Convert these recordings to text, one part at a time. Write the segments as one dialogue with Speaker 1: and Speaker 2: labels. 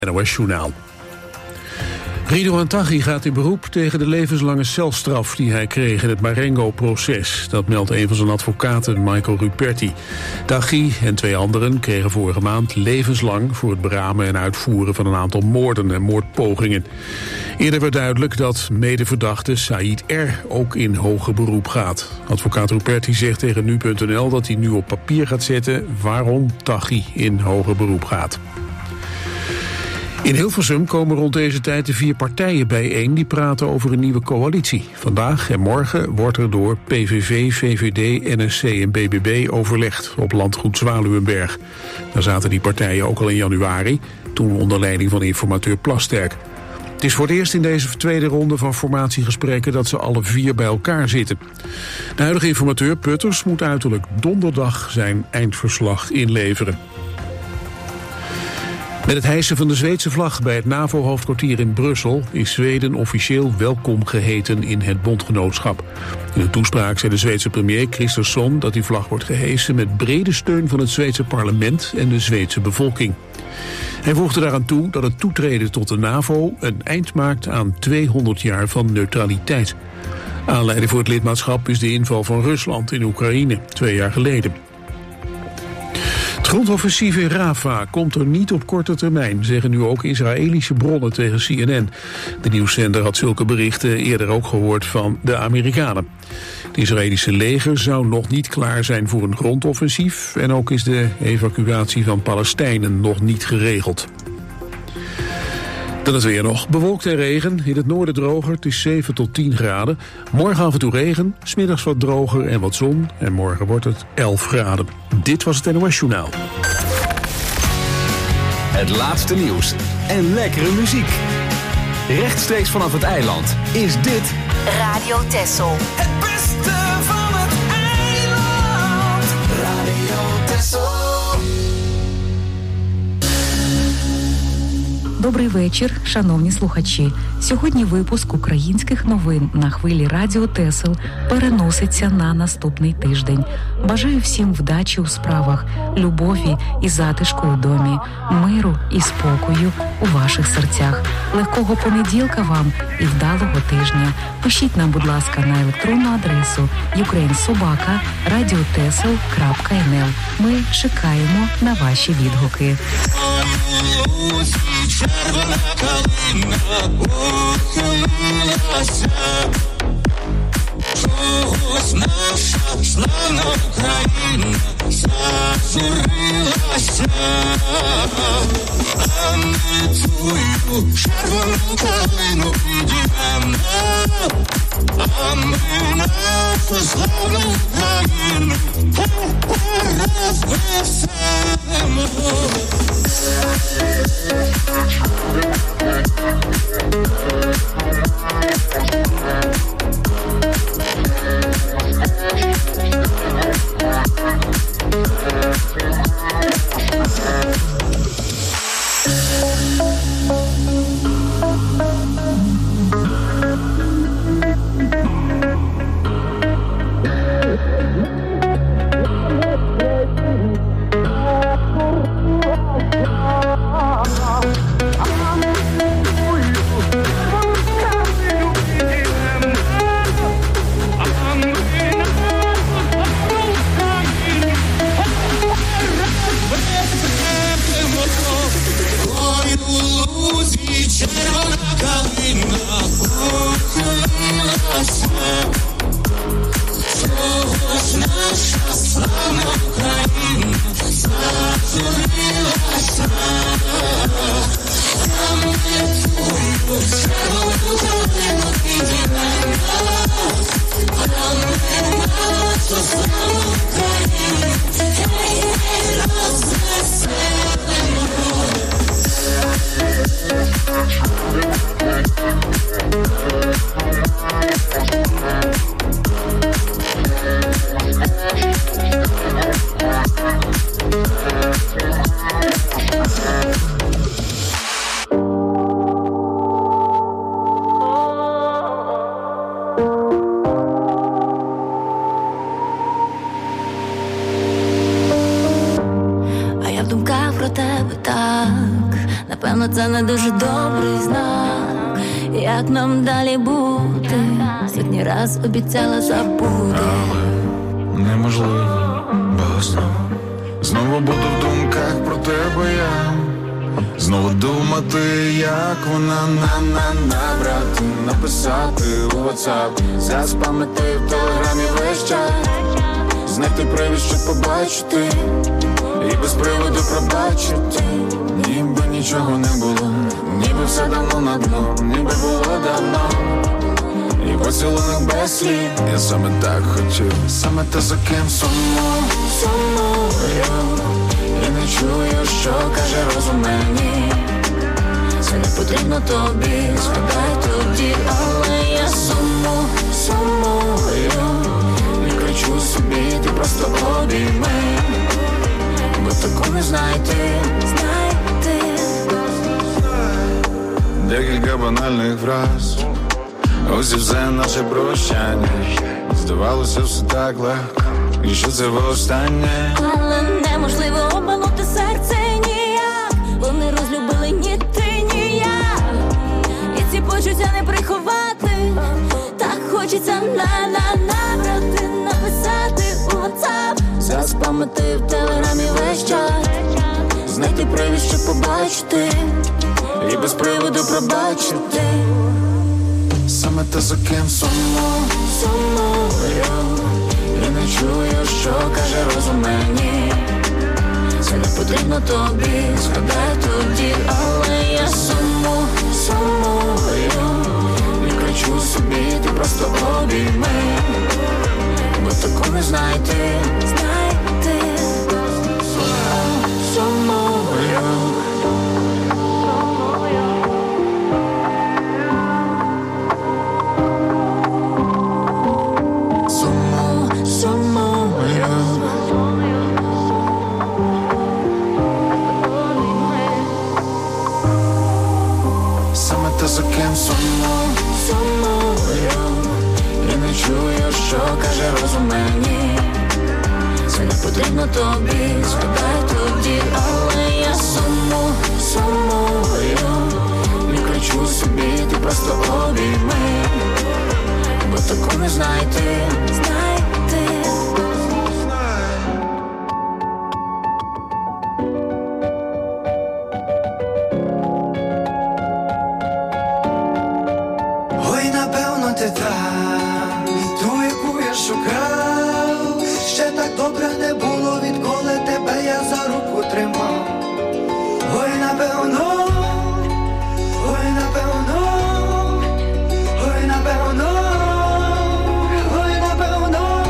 Speaker 1: NOS-journaal. Ridouan Taghi gaat in beroep tegen de levenslange celstraf die hij kreeg in het Marengo-proces. Dat meldt een van zijn advocaten, Michael Ruperti. Taghi en 2 anderen kregen vorige maand levenslang voor het beramen en uitvoeren van een aantal moorden en moordpogingen. Eerder werd duidelijk dat medeverdachte Said R. ook in hoger beroep gaat. Advocaat Ruperti zegt tegen nu.nl dat hij nu op papier gaat zetten waarom Taghi in hoger beroep gaat. In Hilversum komen rond deze tijd de 4 partijen bijeen die praten over een nieuwe coalitie. Vandaag en morgen wordt er door PVV, VVD, NSC en BBB overlegd op landgoed Zwaluwenberg. Daar zaten die partijen ook al in januari, toen onder leiding van informateur Plasterk. Het is voor het eerst in deze tweede ronde van formatiegesprekken dat ze alle 4 bij elkaar zitten. De huidige informateur Putters moet uiterlijk donderdag zijn eindverslag inleveren. Met het hijsen van de Zweedse vlag bij het NAVO-hoofdkwartier in Brussel is Zweden officieel welkom geheten in het bondgenootschap. In een toespraak zei de Zweedse premier Kristersson dat die vlag wordt gehesen met brede steun van het Zweedse parlement en de Zweedse bevolking. Hij voegde daaraan toe dat het toetreden tot de NAVO een eind maakt aan 200 jaar van neutraliteit. Aanleiding voor het lidmaatschap is de inval van Rusland in Oekraïne 2 jaar geleden. Het grondoffensief in Rafah komt er niet op korte termijn, zeggen nu ook Israëlische bronnen tegen CNN. De nieuwszender had zulke berichten eerder ook gehoord van de Amerikanen. Het Israëlische leger zou nog niet klaar zijn voor een grondoffensief en ook is de evacuatie van Palestijnen nog niet geregeld. Dan het weer nog. Bewolkt en regen. In het noorden droger. Het is 7 tot 10 graden. Morgen af en toe regen. 's Middags wat droger en wat zon. En morgen wordt het 11 graden. Dit was het NOS-journaal.
Speaker 2: Het laatste nieuws en lekkere muziek. Rechtstreeks vanaf het eiland is dit
Speaker 3: Radio Texel.
Speaker 4: Het beste van het eiland. Radio Texel.
Speaker 5: Добрий вечір, шановні слухачі. Сьогодні випуск українських новин на хвилі Радіо Тесел переноситься на наступний тиждень. Бажаю всім вдачі у справах, любові і затишку у домі, миру і спокою у ваших серцях. Легкого понеділка вам і вдалого тижня. Пишіть нам, будь ласка, на електронну адресу ukrainsobaka.radiotesel.nl. Ми чекаємо на ваші відгуки.
Speaker 4: Червона калина ухилилася, чогось наша славна Україна зажурилася, а ми твою червону калину підіймемо, а ми нашу славну Україну розвеселимо.
Speaker 3: це не дуже добрий знак. Як нам далі бути? Сотні раз обіцяла забути,
Speaker 6: але неможливо, бо знову буду в думках про тебе я. Знову думати, як вона набрати, написати у WhatsApp, заспамити в телеграмі весь час, знайти привід, щоб побачити, і без приводу пробачити. Ніби нічого не було, ніби все давно на дно, ніби було давно. І поцілунок без слів, я саме так хотів, саме те, за ким сумую. І не чую, що каже розум мені. Це не потрібно тобі, згадай тоді, але я сумую. Не кричу собі, ти просто обійми, бо таку не знайти. Декілька банальних фраз, ось і все наше прощання. Здавалося, все так легко, і що це востаннє.
Speaker 3: Але неможливо обманути серце ніяк. Вони розлюбили ні ти, ні я. І ці почуття не приховати. Так хочеться набрати, написати у WhatsApp, заспамити в телеграмі весь час, знайти привід, щоб побачити, і без приводу пробачити.
Speaker 6: Саме те, за ким
Speaker 3: сумую. І не чую, що каже розум мені. Це не потрібно тобі, згадай тоді, але я сумую. Не кричу собі, ти просто обійми, бо таку не знайти. Сумую.
Speaker 6: Саме те, за ким
Speaker 3: сумую. І не чую, що каже розум мені. Це не потрібно тобі, згадай тоді, але я сумую. Не кричу собі, ти просто обійми, бо таку не знайти.
Speaker 7: Ой, напевно, ти там, ту, яку я шукав. Ще так добре не було, відколи тебе я за руку тримав. Ой, напевно, ой, напевно, ой, напевно, ой, напевно.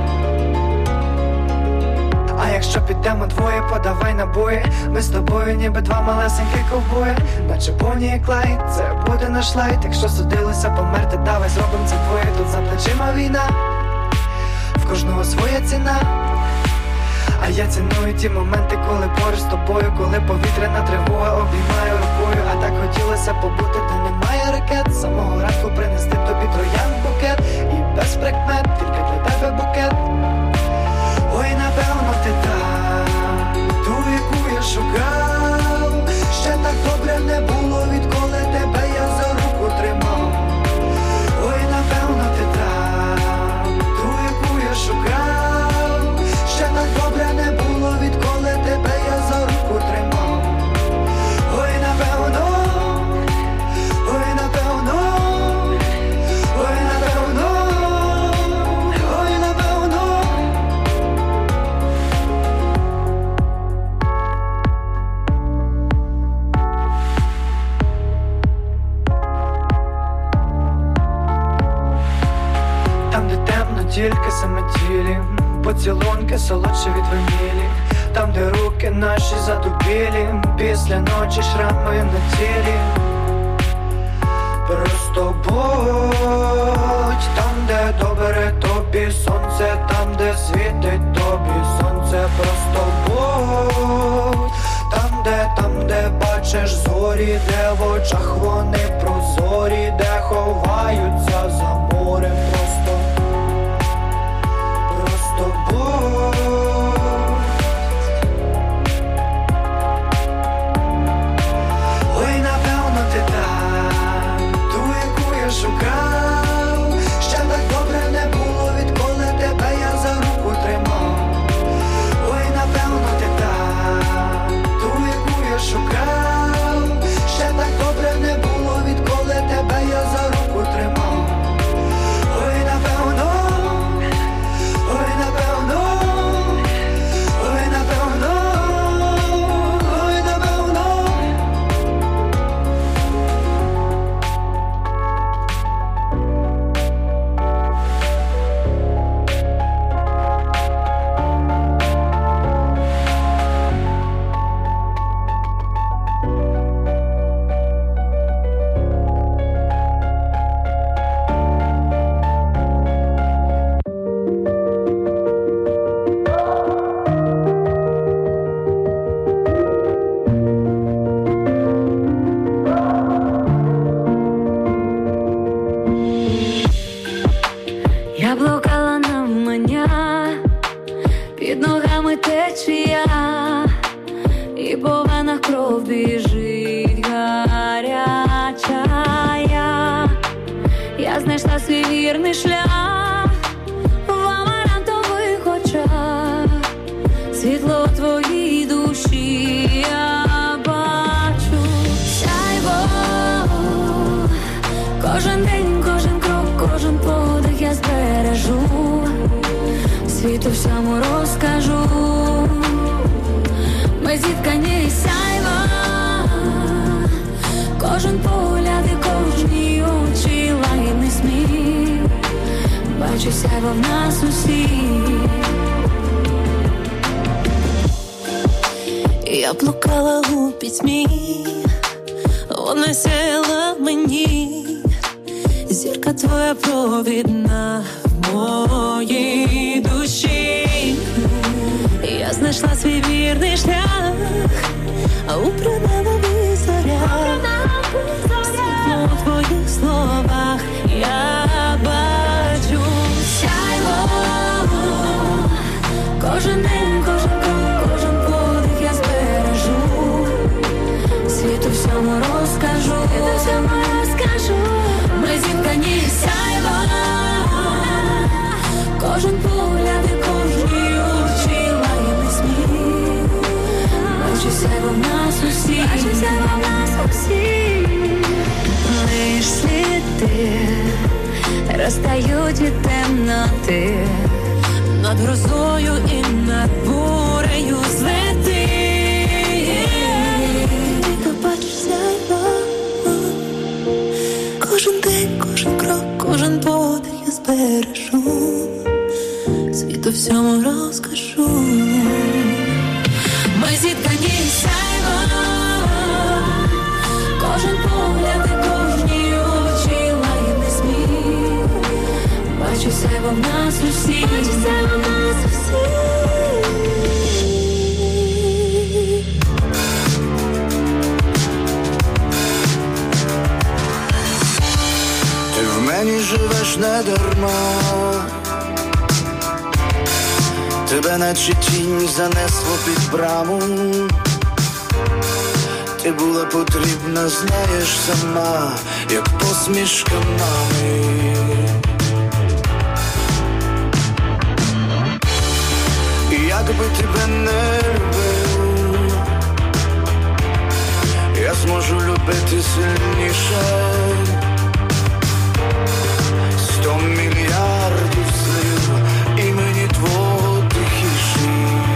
Speaker 7: А якщо підемо двоє, подавай набої. Ми з тобою ніби два малесенькі ковбої, наче Бонні і Клайд, це буде наш лайт. Якщо судилося померти, давай зробим це двоє. Тут за плечима війна, в кожного своя ціна. А я ціную ті моменти, коли поруч з тобою, коли повітряна тривога обіймає рукою. А так хотілося побути, де немає ракет. З самого ранку принести тобі троянд букет, і без прикмет, тільки для тебе букет. Ой, напевно, ти там, ту, яку я шукав. Ще так добре не було, відколи тебе я за руку тримав. Ой, напевно, ти там, ту, яку я шукав. Ще так добре не було, відколи тебе я за руку тримав. Ой, напевно, ой, напевно, ой, напевно, ой, напевно. Там, де темно, тільки самотілі, поцілунки солодші від ванілі. Там, де руки наші задубілі, після ночі шрами на тілі. Просто будь там, де добре тобі сонце, там, де світить тобі сонце. Просто будь там, де бачиш зорі, де в очах вони прозорі, де ховаються за морем. Просто будь. Ой,
Speaker 3: вірний шлях в амарантових очах, світло твоїй душі я бачу. Сяйво, кожен день, кожен крок, кожен подих я збережу, світу всьому розкажу. Ми зіткані сяйва, кожен погляд і кожні очі, лагідний сміх, бачу сяйва в нас усіх. Я блукала у пітьмі, вона сяяла мені, зірка твоя провідна в моїй душі. Я знайшла свій вірний шлях, а у принадових зорях, світло в твоїх словах я бачу. Сяйво, кожен день, кожен крок, кожен подих я збережу, світу всьому розкажу, ми зіткані сяйва, кожен погляд і кожні очі, лагідний сміх, бачу сяйво в нас усіх. Лиш сліди розтають від темноти, над грозою і над бурею злети. Ти бачиш сяйво, кожен день, кожен крок, кожен подих я збережу, світу всьому розкажу. Ми зіткані сяйво, кожен погляд і кожні очі, лагідний сміх, бачу сяйво в нас усіх.
Speaker 8: Ти в мені живеш не дарма, тебе наче тінь занесло під браму. Ти була потрібна, знаєш сама, як посмішка мами. І якби тебе не любив, я зможу любити сильніше. 100 мільярдів слів імені твого тихіше.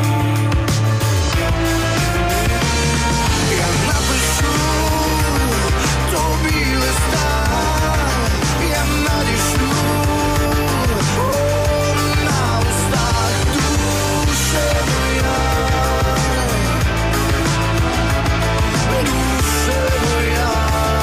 Speaker 8: Я напишу тобі листа, я надішлю на устах, душе моя, душе моя.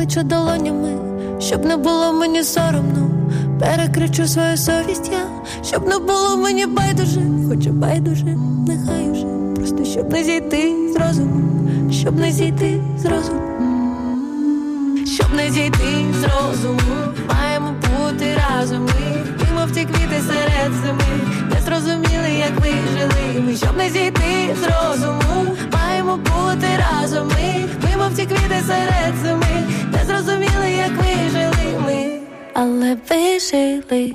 Speaker 3: обличчя долонями, щоб не було мені соромно. Перекричу свою совість я, щоб не було мені байдуже. Хоча байдуже, нехай уже, просто щоб не зійти з розуму, щоб не зійти з розуму. Щоб не зійти з розуму, маємо бути разом ми, мов ті квіти серед зими, не зрозуміли, як ви жили ми. Щоб не зійти з розуму, маємо бути разом ми, мов ті квіти серед зими, не зрозуміли, як ви жили ми, але ви жили.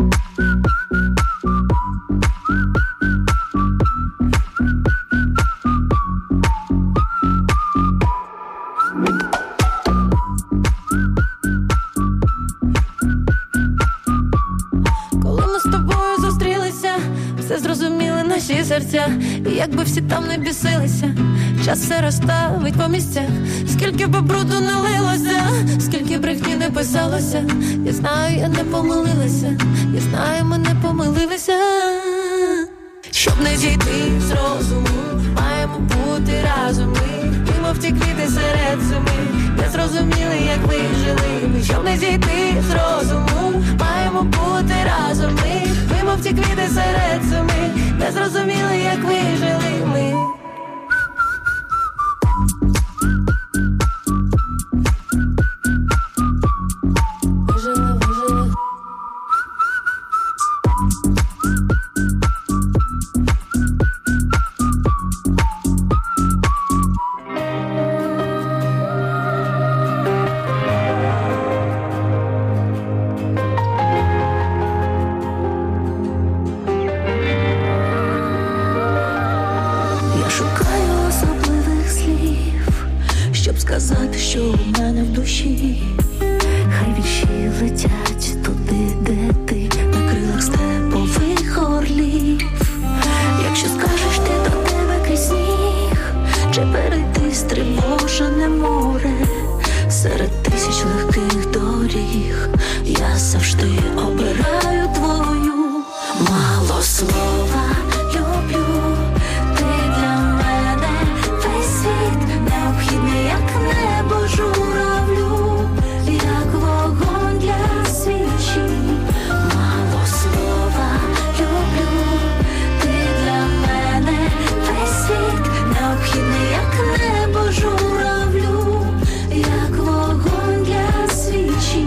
Speaker 3: Зрозуміли наші серця, і якби всі там не бісилися, час все розставить по місцях. Скільки би бруду не лилося, скільки брехні не писалося, я знаю, я не помилилася, я знаю, ми не помилилися. Щоб не зійти з розуму, маємо бути разом ми, мов ті квіти серед зими, не зрозуміли, як ви жили ми. Щоб не зійти з розуму, маємо бути разом ми, мов ті квіти серед зими, не зрозуміли, як ви жили ми. Сказати, що у мене в душі, хай вірші летять туди, де ти, на крилах степових орлів. Якщо скажеш ти, до тебе крізь сніг, чи перейти стривожене море, серед тисяч легких доріг, я завжди обираю твою. Мало слова люблю, ти для мене весь світ, необхідний, як небо журавлю, як вогонь для свічі. Мало слова люблю, ти для мене весь світ, необхідний, як небо журавлю, як вогонь для свічі.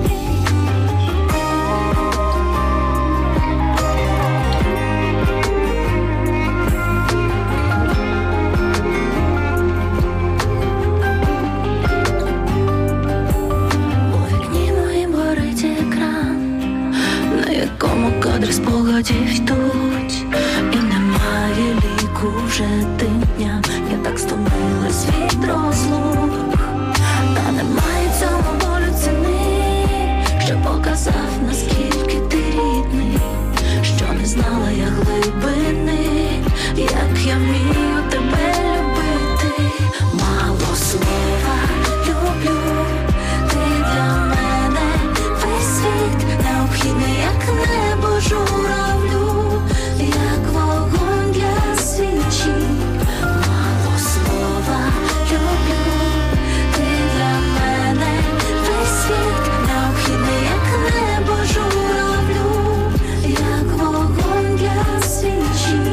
Speaker 3: Кадри спогадів йдуть, і немає ліку вже тим дням. Я так стомилась від розлук, та немає цьому болю ціни, що показав, наскільки ти рідний, що не знала я глибини, як я вмію тебе любити. Мало слова люблю, ти для мене весь світ, необхідний, як небо журавлю, як вогонь для свічі. Мало слова люблю, ти для мене весь світ, необхідний, як небо журавлю, як вогонь для свічі.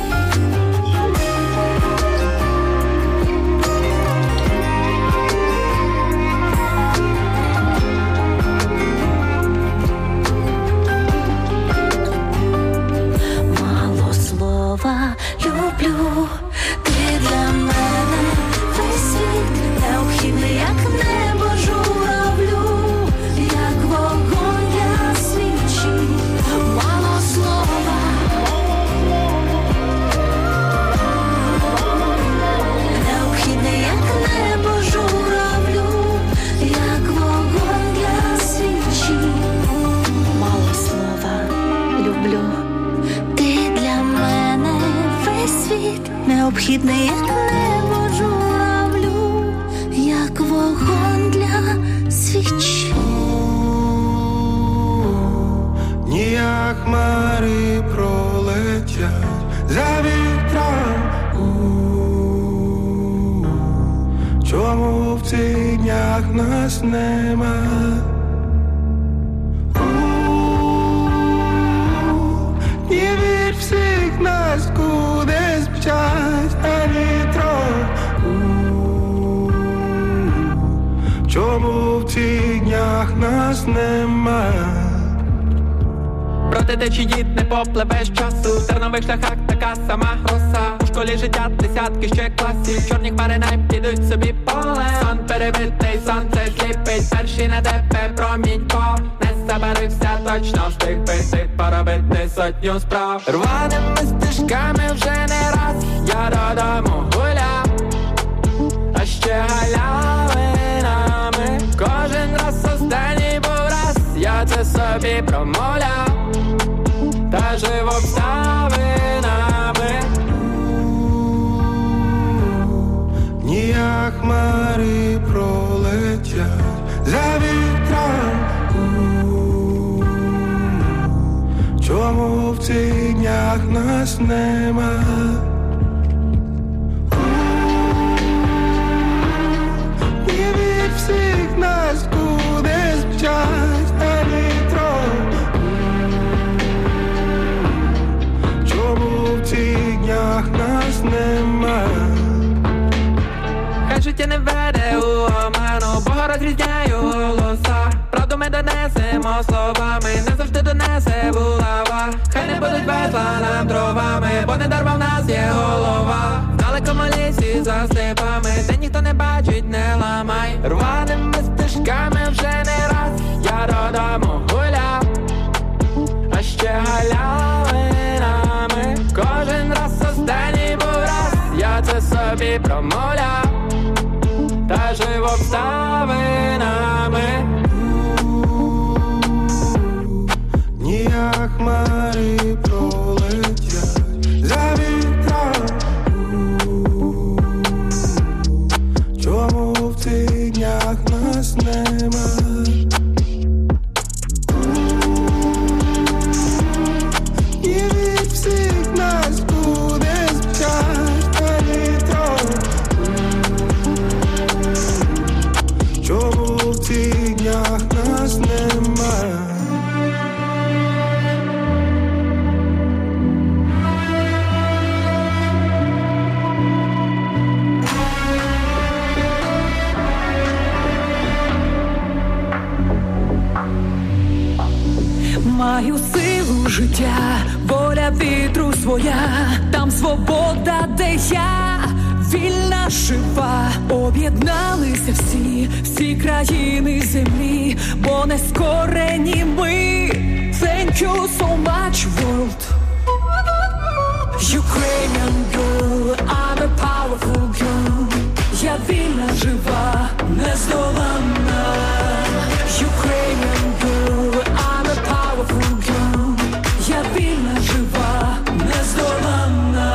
Speaker 3: Люблю, ти для мене весь світ, необхідний, як небо журавлю, як вогонь для свічі. Мало слова, необхідний, як небо журавлю, як вогонь для свічі. Мало слова, люблю, ти для мене світ, необхідний, як небо журавлю, як вогонь для свічі.
Speaker 9: Ніяк хмари пролетять за вітром. Чому в ці дня тінях нас нема. Не вір всіх нас кудись мчать на вітро. Чому в тінях нас нема?
Speaker 10: Проти течії не попливеш часу. В тернових шляхах така сама роса. У школі життя десятки ще класів. Чорні хмари не підуть собі поле. Сон перебитий, сонце сліпить. Перший на тебе промінько. Не забарився, точно встиг пити. Поробити сотню справ. Рваними стежками вже не раз я додому гуляв. А ще галявинами кожен раз останній був раз. Я це собі промовляв. Та жив обставинами.
Speaker 9: Ніяк хмари пролетять за вітром. Чому в тінях нас нема? Не від всіх нас кудись мчать на вітро. В тінях нас нема.
Speaker 10: Хай життя не веде у оману, Бога розрізняю голоса. Правду ми донесемо словами, не завжди донесе булава. Хай не будуть безла нам дровами, бо не дарма в нас є голова. В далекому лісі за степами, де ніхто не бачить, не ламай. Рваними стежками вже не раз я додому гуляв. А ще галявинами кожен раз останній був раз. Я це собі промовляв. Та жив обставинами.
Speaker 9: Ніяк хмари пролетять за вітром. Чому в тінях нас нема?
Speaker 11: Маю силу життя, воля вітру своя, там свобода, де я вільна, жива. Об'єдналися всі країни землі, бо не скорені ми. Thank you so much, world. Ukrainian girl, I'm a powerful girl. Я вільна, жива, нездоланна. Ukrainian girl, I'm a powerful girl. Я вільна, жива, нездоланна.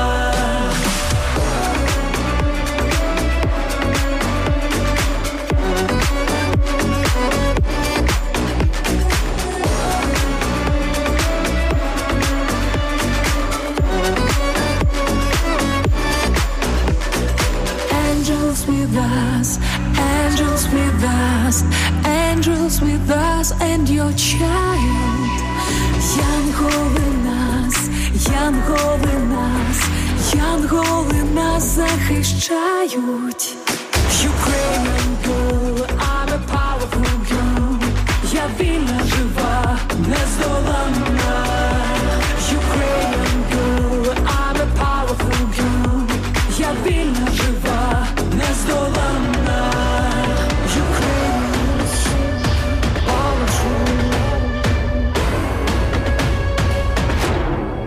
Speaker 11: Angels with us, angels with us, angels with us and your child. Янголи нас, янголи нас, янголи нас захищають. Ukrainian girl, I'm a powerful girl. Я вільна, жива, нездоланна. Ukrainian girl, I'm a powerful girl. Я вільна, жива, нездоланна. Ukrainians, all the truth.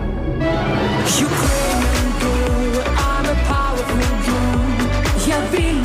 Speaker 11: Ukrainian girl, I'm a powerful girl. Я вільна.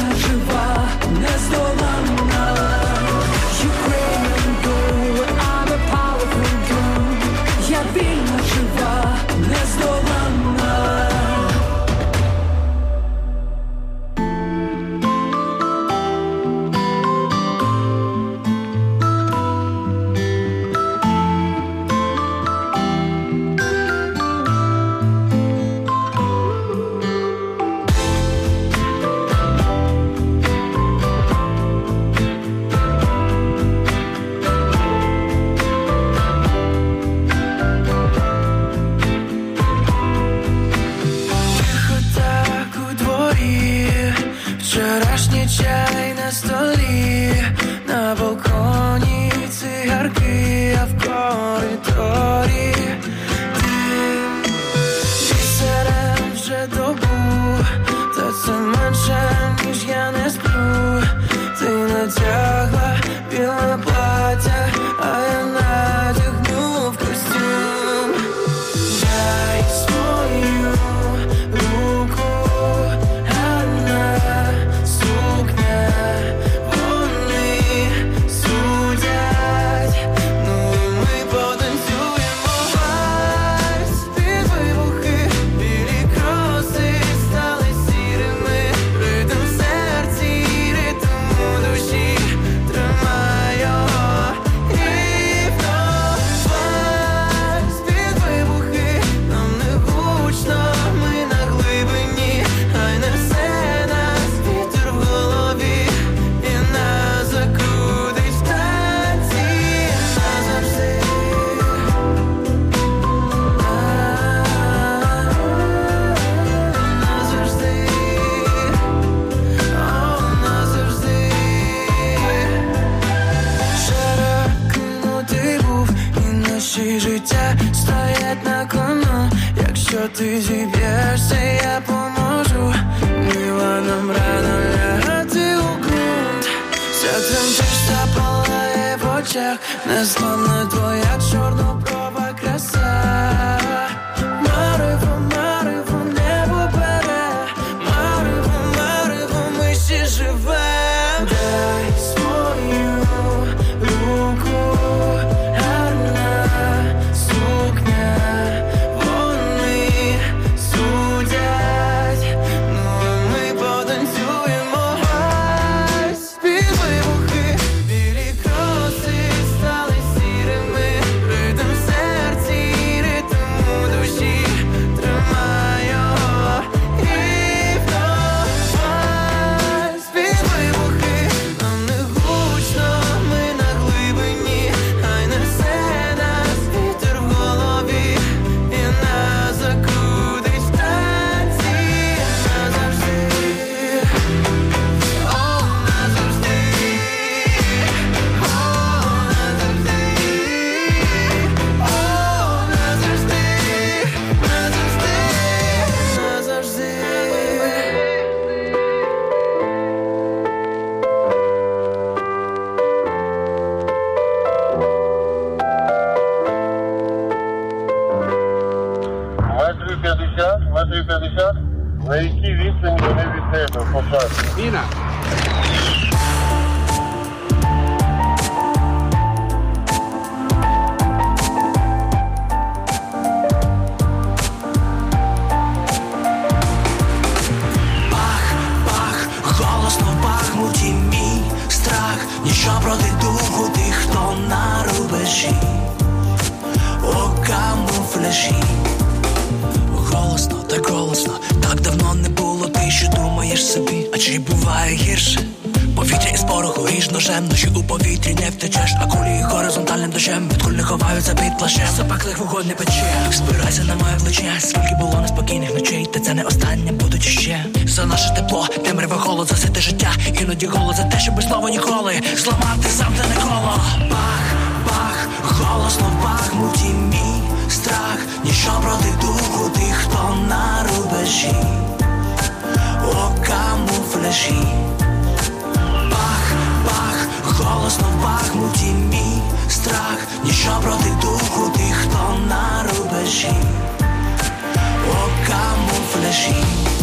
Speaker 11: вікно. Якщо ти зіб'єшся, я поможу. Мила, нам рано лягати у ґрунт. Вся тремтиш, запалає в очах. Незламна твоя чорноброва краса. Марево, марево, небо бере. Марево, марево, ми ще живем. Дай свою руку, гарна сукня. Вони судять, ну а ми потанцюємо. Під вибухи, білі кроси стали сірими. Ритм в серці, ритм у душі. Тримай його і вдавай. Під вибухи, нам не гучно, ми на глибині. Хай несе нас вітер в голові і нас закрутить в танці назавжди. О, назавжди. О, назавжди. О, назавжди. Назавжди. Назавжди.
Speaker 12: Метрів 50. На якій відстані вони від тебе посадки?
Speaker 13: Міна.
Speaker 11: Бах, голосно в Бахмуті мій страх. Ніщо проти духу тих, хто на рубежі. У камуфляжі. Голосно, так голосно, так давно не було, ти що думаєш собі, а чи буває гірше? Повітря із пороху ріж ножем, ночі у повітрі не втечеш, а кулі горизонтальним дощем, від куль не ховаються під плащем. Запеклих вогонь не пече, спирайся на моє плече, скільки було неспокійних ночей, та це не останнє, будуть ще. За наше тепло, темряве холод, засити життя, іноді голод за те, що без слова ніколи зламати замкнене коло. Бах, бах, голосно в Бахмуті мій страх, ніщо проти духу тих, хто на рубежі. У камуфляжі. Бах, бах, голосно в Бахмуті мій страх, ніщо проти духу тих, хто на рубежі. У камуфляжі.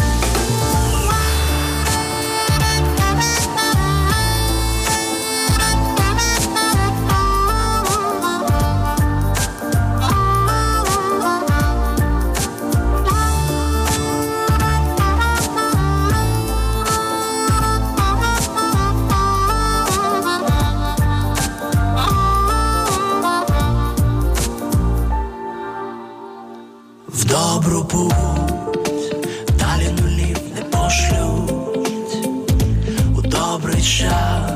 Speaker 11: В добру путь, далі нулів не пошлють. У добрий час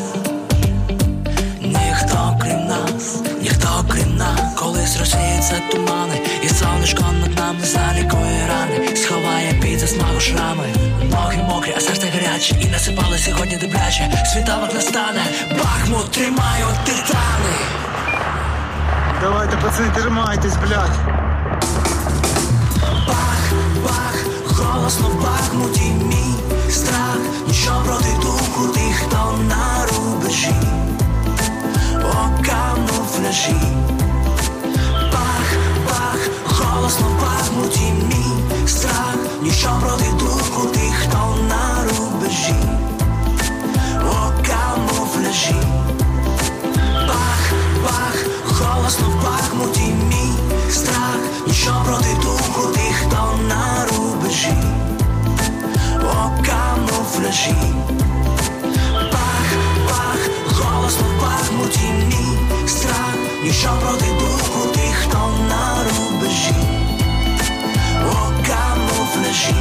Speaker 11: ніхто крім нас, ніхто крім нас. Колись розсіються тумани, і сонечко над нами залікує рани, сховає під засмагу шрами. Ноги мокрі, а серце гаряче, і насипали сьогодні добряче. Світанок настане, Бахмут тримають титани.
Speaker 14: Давайте, пацани, тримайтесь, блядь.
Speaker 11: Бах, бах, голосно в Бахмуті мій страх, ніщо проти духу тих, хто на рубежі. У камуфляжі. Бах, бах, голосно в Бахмуті мій страх, ніщо проти духу тих, хто на рубежі. У камуфляжі. Бах, бах, голосно в Бахмуті мій страх, ніщо проти духу тих, хто на рубежі. У камуфляжі. Бах, бах, голосно в Бахмуті мій страх, ніщо проти духу тих, хто на рубежі. У камуфляжі.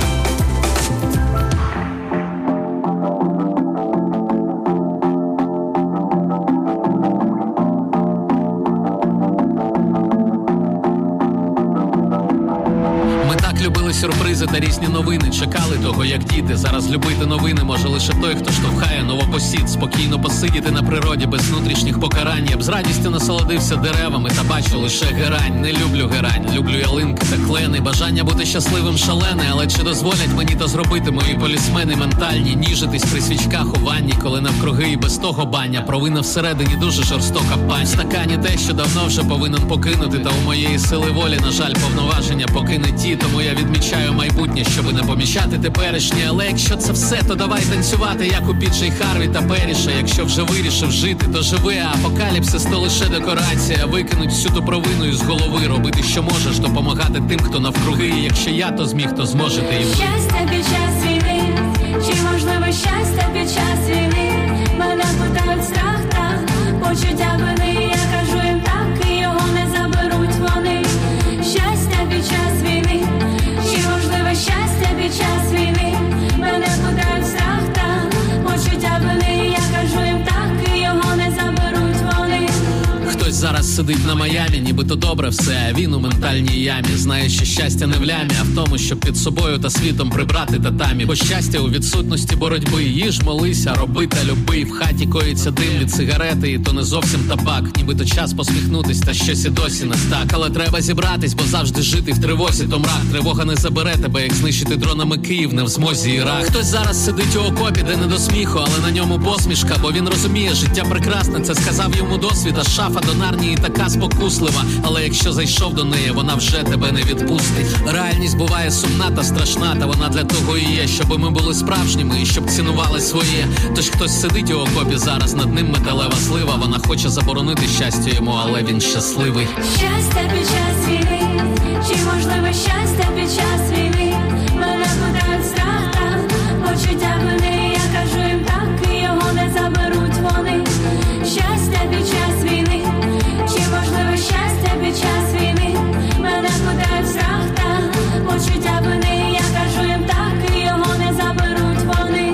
Speaker 13: так любили сюрпризи та різні новини. Чекали того, як діти. Зараз любити новини може лише той, хто штовхає новопосід. Спокійно посидіти на природі без внутрішніх покарань. Я б з радістю насолодився деревами та бачу лише герань. Не люблю герань, люблю ялинки та клени. Бажання бути щасливим шалене, але чи дозволять мені то зробити мої полісмени ментальні? Ніжитись при свічках у ванні, коли навкруги і без того баня. Провина всередині дуже жорстока пань. Стакані те, що давно вже повинен покинути. Та у моєї сили волі, на жаль, повноваження поки не ті. Тому я відмічаю майбутнє, щоби не поміщати теперішнє. Але якщо це все, то давай танцювати, як у Піджей Харві та Періша. Якщо вже вирішив жити, то живи, а апокаліпсис то лише декорація. Викинуть всю ту провину з голови. Робити, що можеш, допомагати тим, хто навкруги. І якщо я то зміг, то зможете і ви.
Speaker 3: Щастя під час війни, чи можливо щастя під час війни? Мене питають страх та почуття вини. Я кажу їм так, і його не заберуть вони. Щастя під час війни, чи можливо щастя під час війни? Мене питають страх та почуття вини. Я кажу їм так, і його не заберуть вони.
Speaker 13: Хтось зараз сидить на Майамі, нібито добре все, а він у ментальній ямі. Знає, що щастя не в лямі, а в тому, щоб під собою та світом прибрати татамі. Бо щастя у відсутності боротьби. Їж, молися, роби та люби. В хаті коїться дим від сигарети, і то не зовсім табак. Нібито час посміхнутись, та щось і досі не так. Але треба зібратись, бо завжди жити в тривозі то мрак. Тривога не забере тебе, як знищити дронами Київ, не в змозі Ірак. Хтось зараз сидить у окопі, де не до сміху, але на ньому посмішка, бо він розуміє, життя прекрасне, це сказав йому досвід. А шафа до Нарнії така спокуслива, але якщо зайшов до неї, вона вже тебе не відпустить. Реальність буває сумна та страшна, та вона для того і є, щоб ми були справжніми і щоб цінували своє. Тож хтось сидить у окопі зараз, над ним металева слива. Вона хоче заборонити щастя йому, але він щасливий.
Speaker 3: Щастя під час війни, чи можливо щастя під час війни? Мене питають страх та почуття вини. Я кажу їм так, і його не заберуть вони. Щастя під час війни, чи можливо щастя під час війни? Мене питають страх та почуття вини. Я кажу їм так, і його не заберуть вони.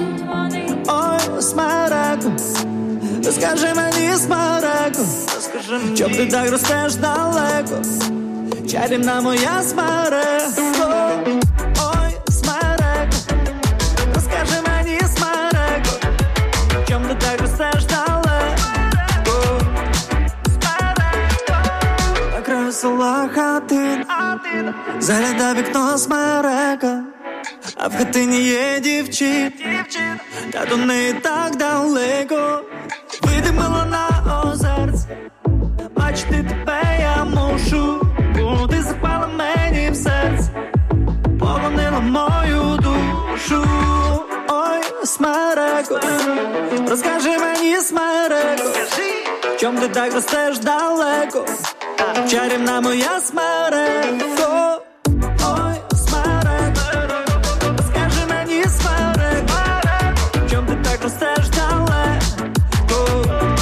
Speaker 7: Ой, смереку, розкажи мені, смереку, чом ти так ростеш далеко? Чарівна моя смереко. Ой, смереку, розкажи мені, смереку, чом ти так ростеш далеко? На краю села хатин, загляда вікно смерека, а в хатині є дівчина, та до неї так далеко. Видимила на озерці, бачити тебе я мушу, бо ти запала мені в серце, полонила мою душу. Ой, смереко, розкажи мені, смереко, чом ти так ростеш далеко? Чарівна моя смереко. Ой, смереко, розкажи мені, смереко, чом ти так ростеш далеко?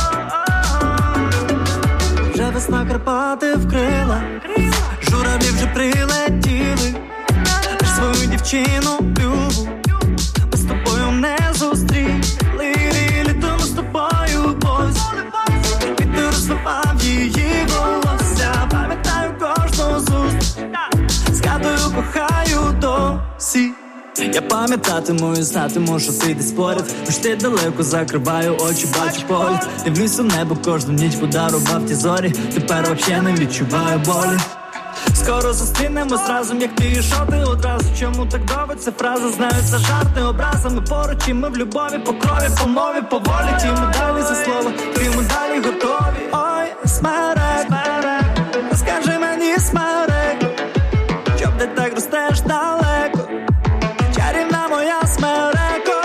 Speaker 7: Вже весна Карпати вкрила, журавлі вже прилетіли, лиш свою дівчину любу ми з тобою не зустріли. Літом з тобою ось, вітер розсипав її волосся. Пам'ятаю кожну зустріч, згадую, кохаю досі. Я пам'ятатиму і знатиму, що ти десь поряд, хоч ти далеко, закриваю очі, бачу погляд. Дивлюсь у небо кожну ніч, подарував ті зорі, тепер вообще не відчуваю болі. Скоро зустрінемось разом, як ти і що ти одразу. Чому так довго ця фраза? Знаю, це жарт, не образа. Ми поруч і ми в любові, по крові, по мові, по волі. Ті медалі за слово, дві медалі готові. Ой, смерек, розкажи мені, смерек, чом ти так ростеш далеко? Чарівна моя смереко.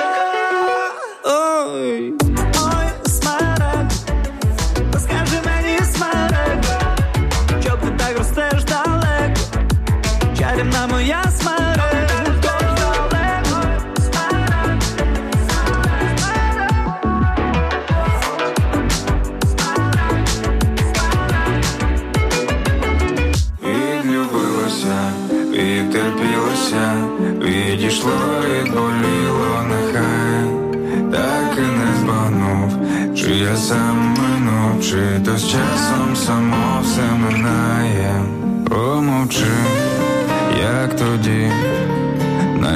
Speaker 7: Ой, ой, смерек, розкажи мені, смерек, чом ти так ростеш далеко? Чарівна моя смереко.
Speaker 6: Відлюбилося, відтерпілося, відійшло, відболіло, нехай так і не збагнув, чи я сам минув, чи то з часом само все минає. Помовчи, як тоді,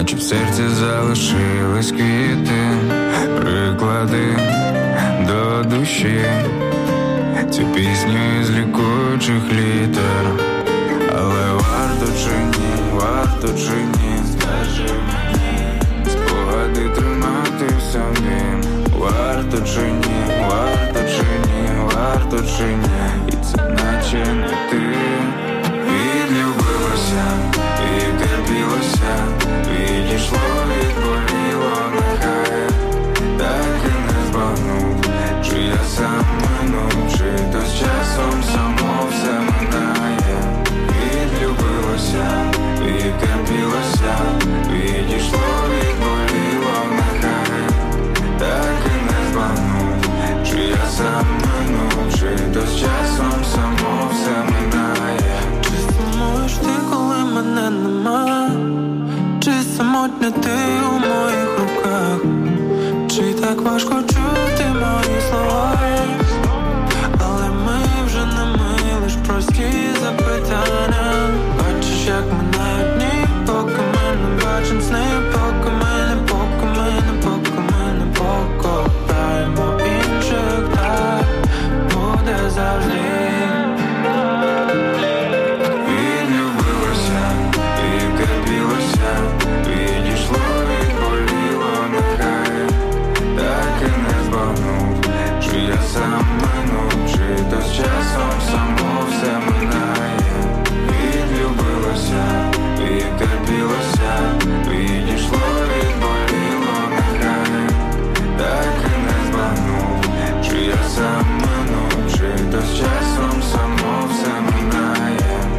Speaker 6: наче в серці залишились квіти, приклади до душі, цю пісню із лікуючих літер. Але варто чи ні, скажи мені, спогади тримати в собі. Варто чи ні, варто чи ні, і це наче не ти. Відлюбилося, відтерпілося, відійшло, відболіло, нехай так і не збагнув, чи я сам минув, чи то з часом само все минає. Відлюбилося, відтерпілося, відійшло, відболіло, нехай так і не збагнув, чи я сам минув, чи то з часом само все минає.
Speaker 15: Чи сумуєш ти, коли мене нема? Чи самотня ти у моїх руках? Чи так важко чути мої слова? Але ми вже не ми, лиш прості запитання. Бачиш, як минають дні, поки ми не бачим сни, поки ми не покопаємо інших, так буде завжди.
Speaker 6: Відлюбилося, відтерпілося, відійшло, відболіло, нехай так і не збагнув, чи я сам минув, чи то з часом само все минає. Відлюбилося, відтерпілося, відійшло, відболіло, нехай так і не збагнув, чи я сам минув, чи то з часом само все минає.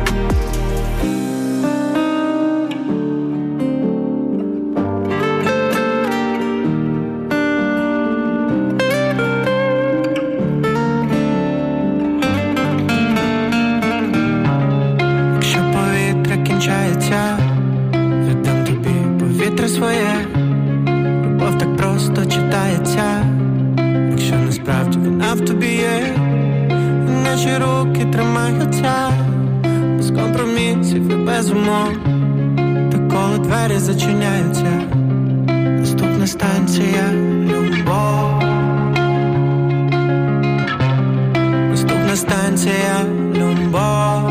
Speaker 15: Якщо повітря кінчається, віддам тобі повітря своє. Любов так просто читається, якщо насправді вона в тобі є. І наші руки тримаються, без компромісів і без умов. Та коли двері зачиняються, наступна станція — любов. Наступна станція — любов.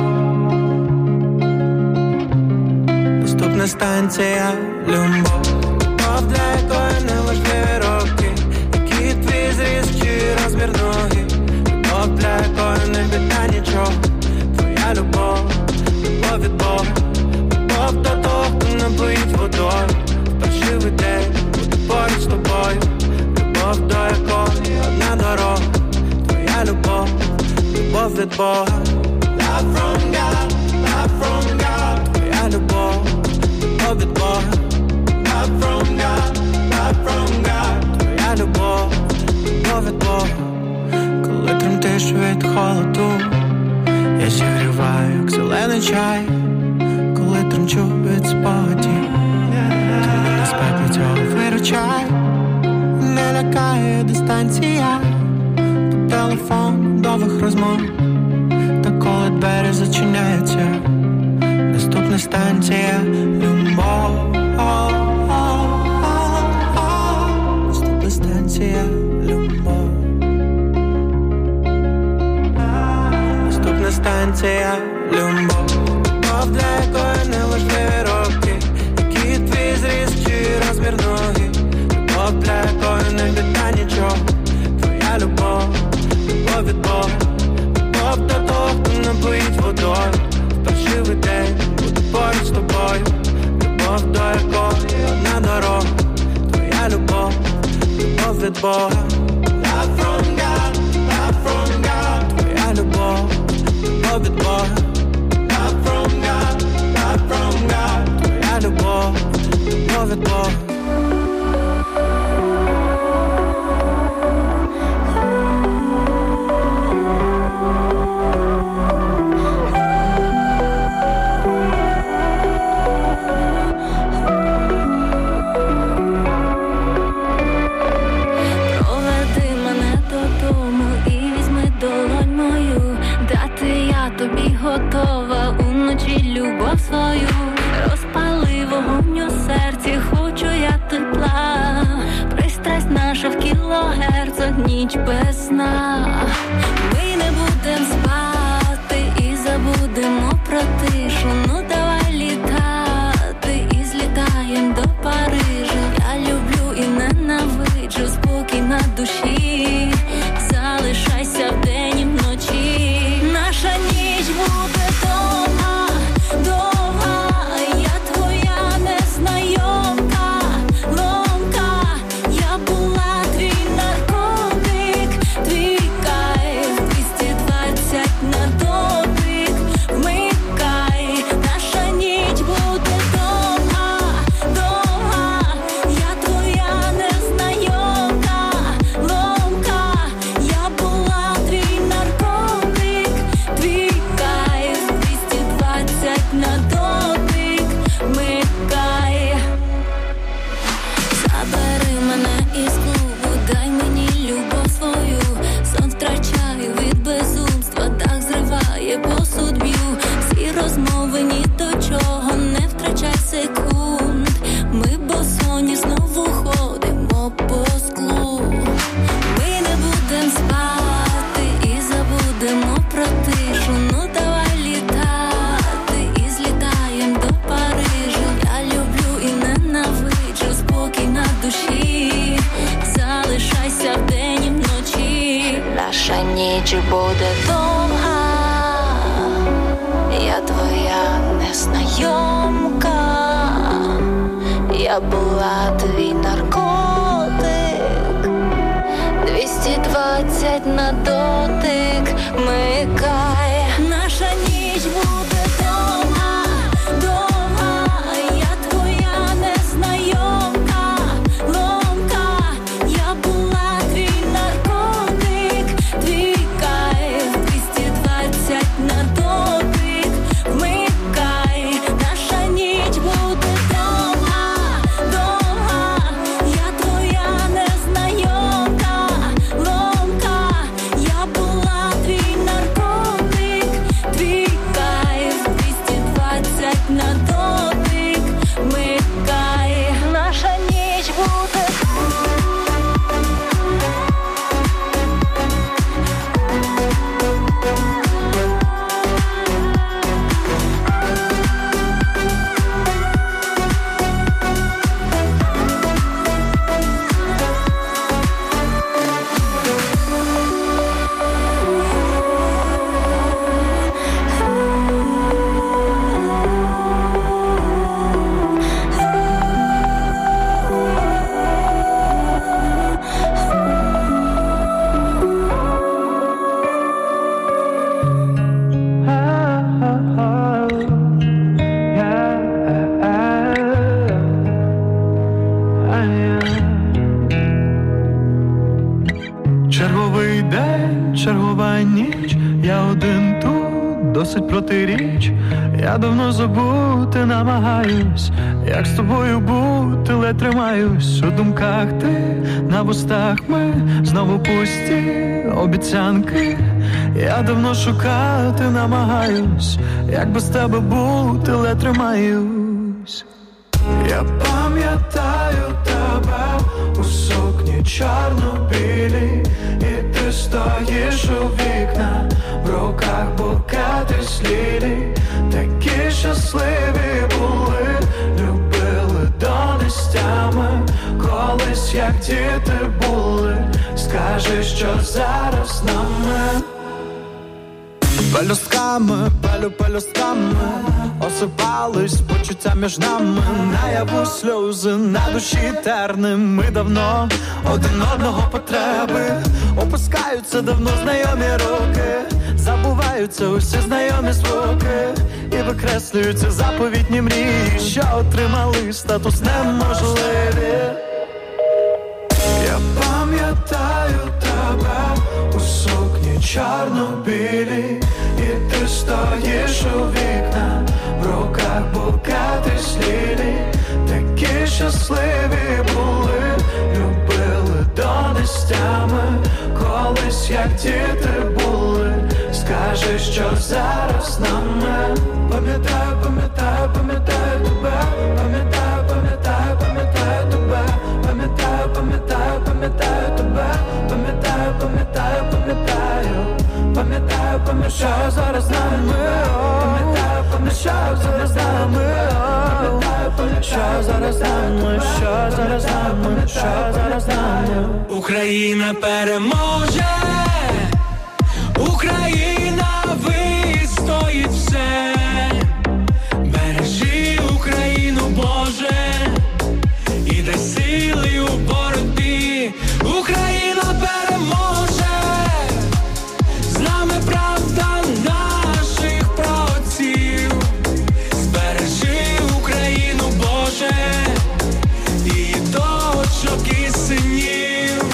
Speaker 15: Наступна станція — любов. Любов, для якої не важливі роки, який твій зріст чи розмір ноги. Любов, для якої не біда нічого. Твоя любов, любов від Бога. Любов до того, хто не боїть водою. В паршивий день буду поруч з тобою. Любов, до якої одна дорога. Твоя любов, любов від Бога. Love from God, love from God. Твоя любов, любов від Бога. Love from God, love from God. Твоя любов, любов від Бога. Коли тремтиш від холоду, я зігріваю, як зелений чай. Коли тремчу від спогадів, ти мене з пекла цього виручай. Не лякає дистанція, по телефону довгих розмов. Та коли двері зачиняються, наступна станція — любов. Наступна станція — любов. Наступна станція — любов. Любов, для якої не важливі роки, який твій зріст чи розмір ноги. Любов, для якої не біда нічого. Твоя любов, любов від Бога. Любов до того, хто не боїть водою. В паршивий день буду поруч з тобою. Любов, до якої одна дорога. Твоя любов, любов від Бога. Love from God, love from God. Твоя любов, любов від Бога. Love from God, love from God. Твоя любов, любов від Бога.
Speaker 3: Тобі готова уночі любов свою, розпали вогонь у серці. я була твій наркотик. 220 на дотик, микай. Наша ніч буде довга, довга. Я твоя незнайомка, ломка. Я була твій наркотик, твій кайф. 220 на дотик, вмикай. Наша ніч буде довга, довга. Я твоя незнайомка, ломка. Я була твій наркотик, твій кайф. 220 на дотик, вмикай. Наша ніч буде.
Speaker 15: Черговий день, чергова ніч, я один тут, досить протиріч. Я давно забути намагаюсь, як з тобою бути, ледь тримаюсь. У думках ти, на вустах ми, знову пусті обіцянки. Я давно шукати намагаюсь, як без тебе бути, ледь тримаюсь. Я пам'ятаю тебе у сукні чорно-білій, і ти стоїш у вікна, в руках букети з лілій. Такі щасливі були, любили до нестями, колись як діти були. Скажи, що зараз нами. Пелюстками, пелюстками осипались почуття між нами. Наяву сльози, на душі терним. Ми давно один одного потреби. Опускаються давно знайомі руки, забуваються усі знайомі звуки, і викреслюються заповітні мрії, що отримали статус неможливі. Я пам'ятаю тебе у сукні чорно-білій, і ти стоїш у вікна, в руках букети з лілій. Такі щасливі були, любили до нестями, колись як діти були. Скажи, що зараз нами. Пам'ятаю, пам'ятаю, пам'ятаю тебе, пам'ятаю, пам'ятаю, пам'ятаю тебе, пам'ятаю, пам'ятаю, пам'ятаю тебе, пам'ятаю, пам'ятаю, пам'ятаю, пам'ятаю, пам'ятаю зараз нами. Пам'ятаю, пам'ятаю зараз нами. Пам'ятаю, пам'ятаю зараз нами. Що зараз нами, що зараз нами.
Speaker 11: Україна переможе, Україна вистоїть все. Бережи Україну, Боже, і дай сили у боротьбі. Україна переможе, з нами правда наших праотців. Збережи Україну, Боже, і дочок, і синів.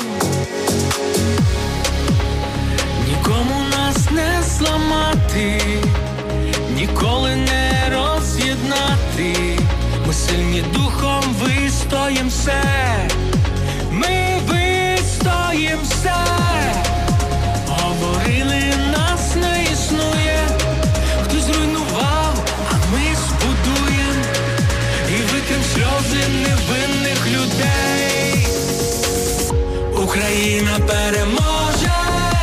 Speaker 11: Нікому нас не зламати, ніколи не роз'єднати. Ми сильні духом, вистоїм все. Ми вистоїм все. Говорили, нас не існує, хтось зруйнував, а ми збудуєм. І витрим сльози невинних людей. Україна переможе,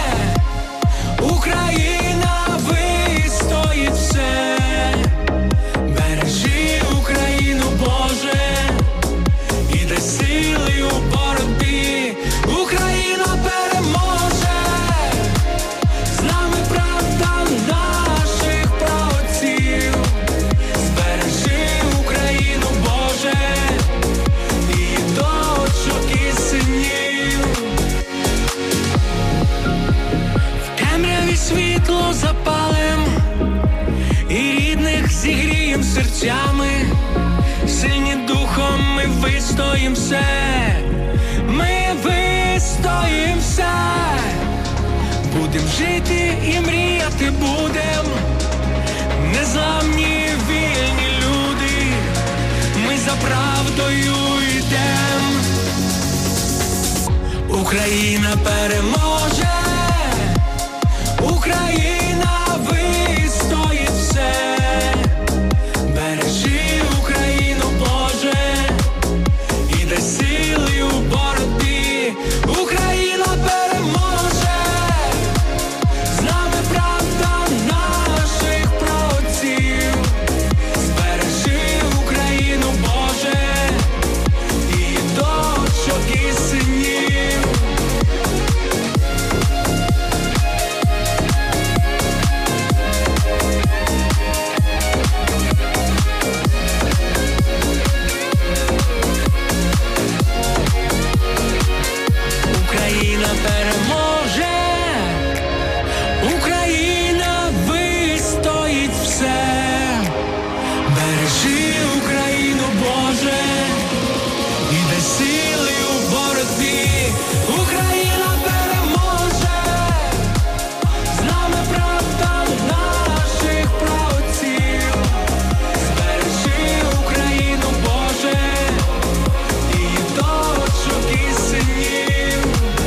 Speaker 11: Україна вистоїть все. Бережи Україну, Боже, і дай сили у боротьбі. Україна переможе, з нами правда наших праотців. Збережи Україну, Боже,
Speaker 15: нами, сильні духом, ми вистоїм все, ми вистоїм все. Будем жити і мріяти будем, незламні вільні люди, ми за правдою йдем. Україна переможе, Україна вистоїть все. Бережи Україну, Боже, і дай сили у боротьбі. Україна переможе, з нами правда наших праотців. Збережи Україну, Боже, і дочок, і синів. Україна переможе, Україна вистоїть все. Бережи Україну, Боже, і дай сили у боротьбі. Україна переможе, з нами правда наших праотців. Збережи Україну, Боже, і дочок, і синів.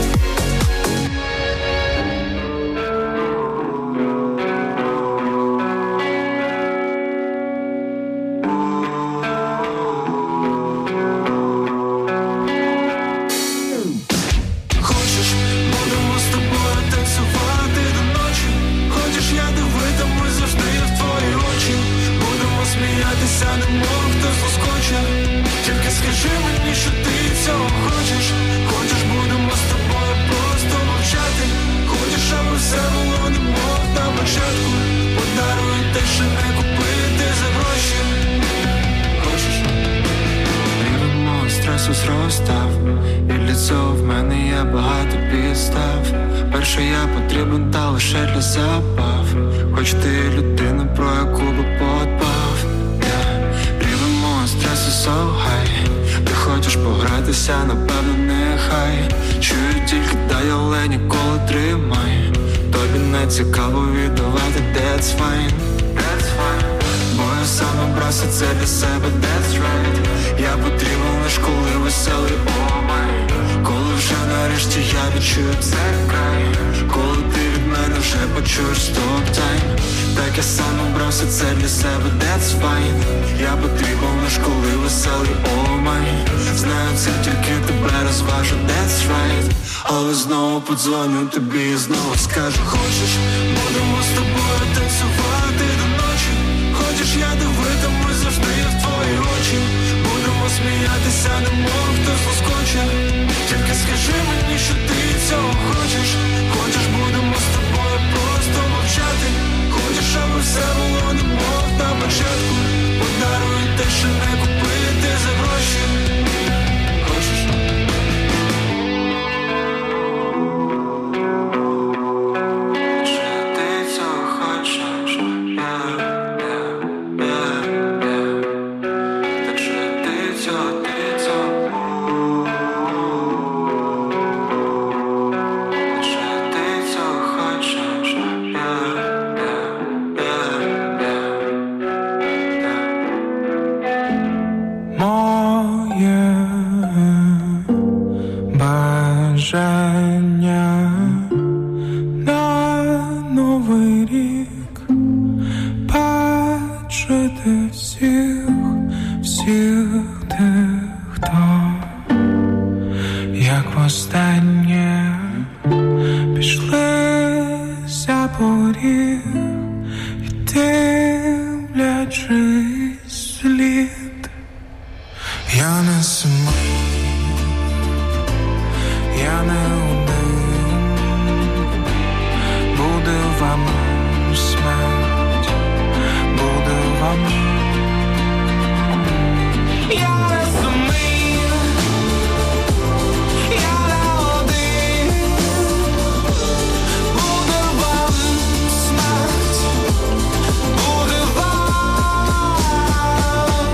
Speaker 9: Хочеш, будемо з тобою танцювати до ночі. Хочеш, я дивитимусь завжди в твої очі. Будемо сміятися, немов хтось заскоче. Тільки скажи мені, що ти цього хочеш. Хочеш, будемо з тобою просто мовчати. Хочеш, аби все було немов на початку. Подарую те, що не купити за гроші. Хочеш? Рівень мого стресу зростав, і для цього в мене є багато підстав. Перше я потрібен та лише для забав. Хоч ти людина, про яку би подбав. Рівень мого стресу so high. Ти хочеш погратися, напевно, нехай. Чую тільки дай, але ніколи тримай. Тобі не цікаво віддавати, that's fine. Бо я сам обрався це для себе, that's right. Я потрібен лиш коли веселий, oh my. Коли вже нарешті я відчую цей край. Коли ти від мене вже почуєш stop time. Так я сам обрався це для себе, that's fine. Я потрібен лиш коли веселий, oh my. Знаю, це тільки тебе розважу, that's right. Але знову подзвоню тобі і знову скажу. Хочеш, будемо з тобою танцювати до ночі. Хочеш, я дивитимусь завжди в твої очі. Будемо сміятися, немов хтось заскоче. Тільки скажи мені, що ти цього хочеш. Хочеш, будемо з тобою просто мовчати. Хочеш, аби все було немов на початку. Подарую те, що не купити за гроші. Хочеш? Чи ти цього хочеш? Так що ти цього, ти цього. Чи ти цього хочеш? Моє бажання на Новий рік бачити всіх тих, хто як востаннє пішли за поріг і дивлячись вслід. Я не самий, я не один, буде вам смерть, буде вам. Я не самий, я не один, буде вам смерть, буде вам.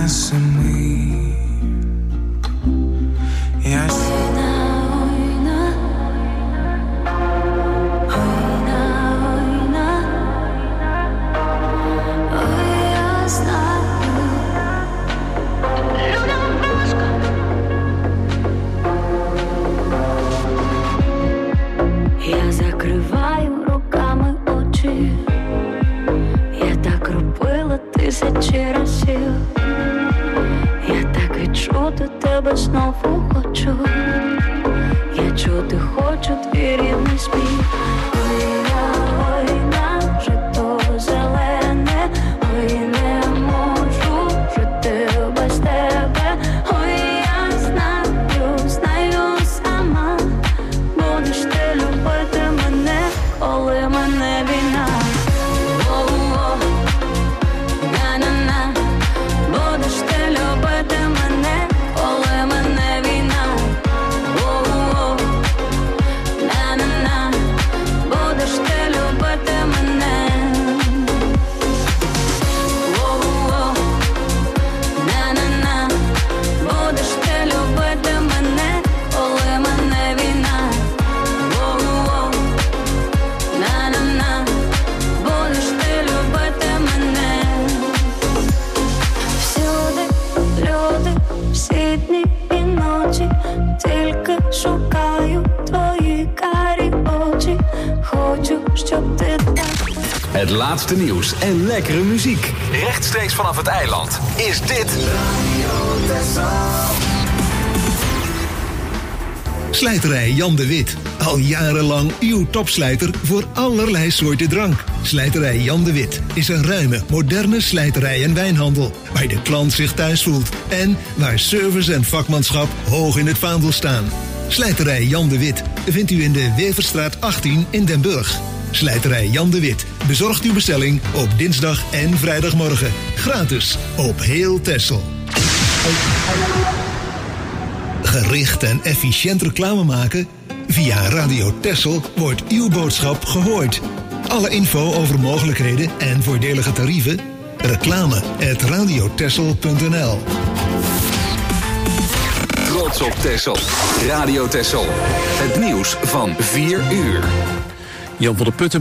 Speaker 15: самий. Я
Speaker 3: Я закриваю руками очі. Я так робила 1000 разів. Я так відчути тебе знову хочу. Я чути хочу твій рідний сміх. Ой, на жито зелене. Ой, не можу жити без тебе. Ой, я знаю сама. Будеш ти любити мене, коли мене війна. О-о-о, на-на-на. Будеш ти любити мене, коли мене війна. О-о-о, на-на-на. Будеш ти любити мене. О-о-о, на-на-на. Будеш ти любити мене, коли мене війна. О-о-о, на-на-на. Будеш ти любити мене. Всюди люди, всі дні і ночі, тільки шукаю твої карі очі. Хочу, щоб ти так.
Speaker 2: Het laatste nieuws en lekkere muziek. Rechtstreeks vanaf het eiland is dit...
Speaker 16: Slijterij Jan de Wit. Al jarenlang uw topslijter voor allerlei soorten drank. Slijterij Jan de Wit is een ruime, moderne slijterij en wijnhandel. Waar de klant zich thuis voelt. En waar service en vakmanschap hoog in het vaandel staan. Slijterij Jan de Wit vindt u in de Weverstraat 18 in Den Burg. Slijterij Jan de Wit bezorgt uw bestelling op dinsdag en vrijdagmorgen. Gratis op heel Texel. Gericht en efficiënt reclame maken? Via Radio Texel wordt uw boodschap gehoord. Alle info over mogelijkheden en voordelige tarieven? reclame@radiotexel.nl.
Speaker 2: Trots op Texel. Radio Texel. Het nieuws van 4 uur.
Speaker 1: Jan van der Putten